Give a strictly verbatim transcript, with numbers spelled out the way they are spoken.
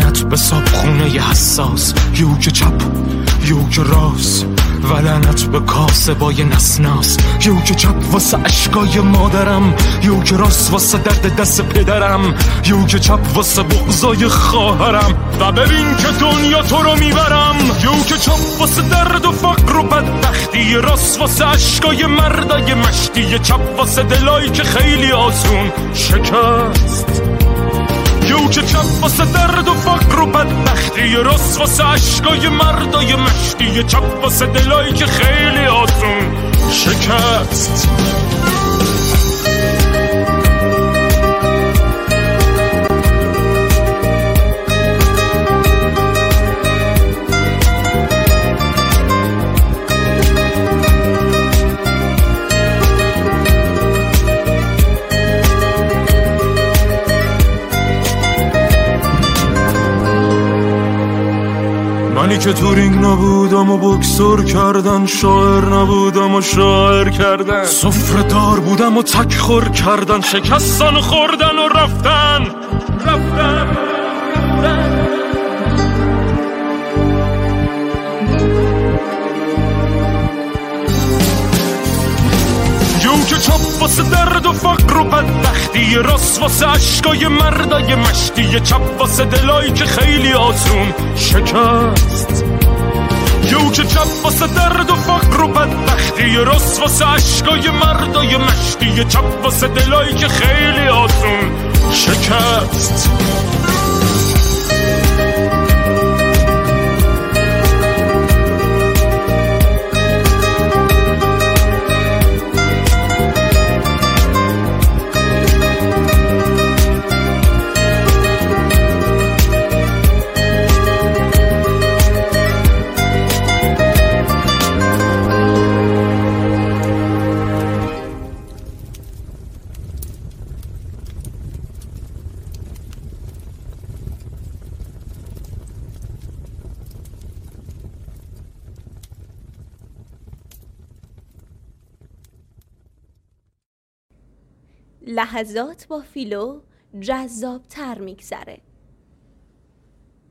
لعنت به صابخونه ی حساس، یوک چپ یوک راست و لعنت به کاسبای نسناس. یوک چپ واسه اشکای مادرم، یوک راست واسه درد دست پدرم، یوک چپ واسه بغضای خواهرم. و ببین که دنیا تو رو میبرم. یوک چپ واسه درد و فقر و بدبختی، راست واسه اشکای مردای مشتی، چپ واسه دلایی که خیلی آسون شکست. یوک چپ واسه درد و فقر و بدبختی، راست واسه اشکای مردای مشتی، چپ واسه دلایی که خیلی آسون شکست. منی که تو رینگ نبودم و بکسور کردن، شاعر نبودم و شاعر کردن، سفره دار بودم و تک خور کردن، شکستن و خوردن و رفتن رفتن رفتن. یوک چپ واسه درد و فقر و بدبختی، راست واسه اشکای مردای مشتی، چپ واسه دلایی که خیلی آسون شکست. یوک چپ واسه درد و فقر و بدبختی، راست واسه اشکای مردای مشتی، چپ واسه دلایی که خیلی آسون شکست. لحظات با فیلو جذاب تر میگذره.